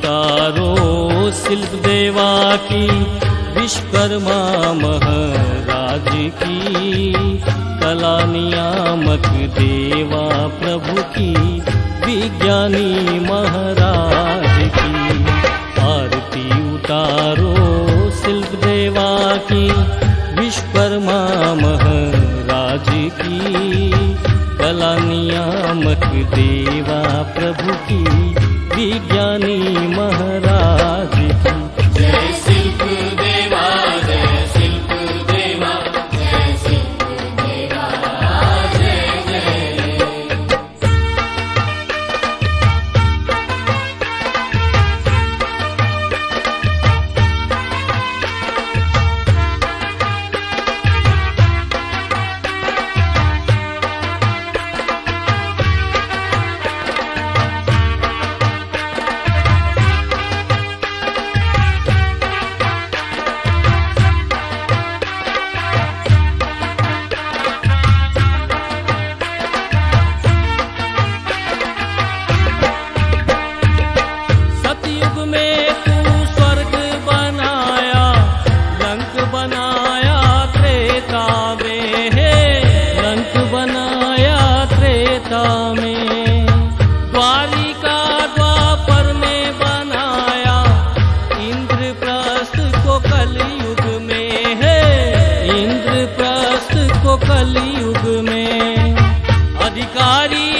उतारो शिल्प देवा की, विश्वकर्मा महाराज की, कला नियामक देवा प्रभु की, विज्ञानी महाराज की। आरती उतारो शिल्प देवा की, विश्वकर्मा महाराज की, कला नियामक देवा प्रभु की, विज्ञानी महाराज की। जय शिल्प देवा, जय शिल्प देवा, जय शिल्प देवा, जय जय। कलयुग में अधिकारी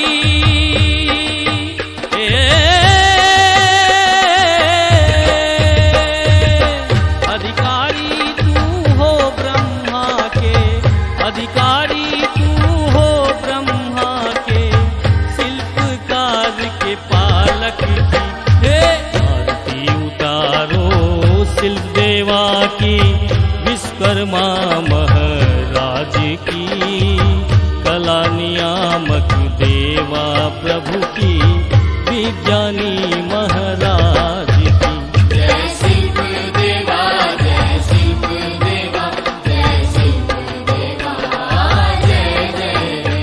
अधिकारी तू हो ब्रह्मा के, अधिकारी तू हो ब्रह्मा के, शिल्पकार के पालक की। आरती उतारो शिल्प देवा की, विश्वकर्मा महाराज की, कला नियामक देवा प्रभु की, विज्ञानी महाराज की। जय शिल्प देवा, जय शिल्प देवा, जय शिल्प देवा, जय जय।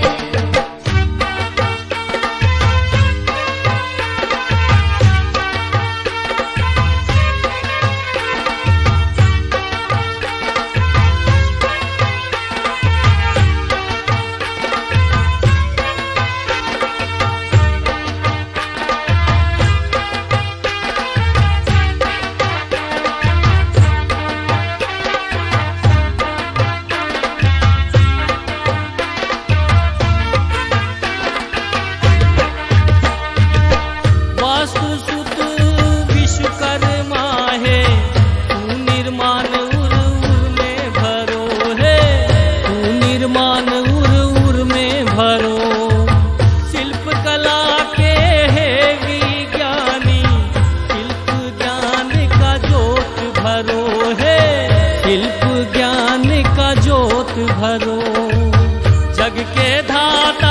वास्तुसुत विश्वकर्मा है, तू निर्माण उर उर में भरो है, तू निर्माण उर उर में भरो। शिल्प कला के है विज्ञानी, शिल्प ज्ञान का जोत भरो है, शिल्प ज्ञान का जोत भरो। जग के धाता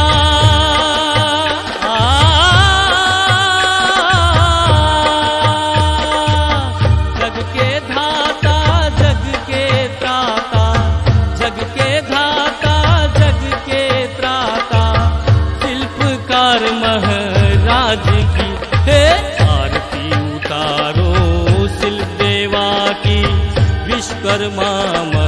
महाराज की। आरती उतारो शिल्प देवा की, विश्वकर्मा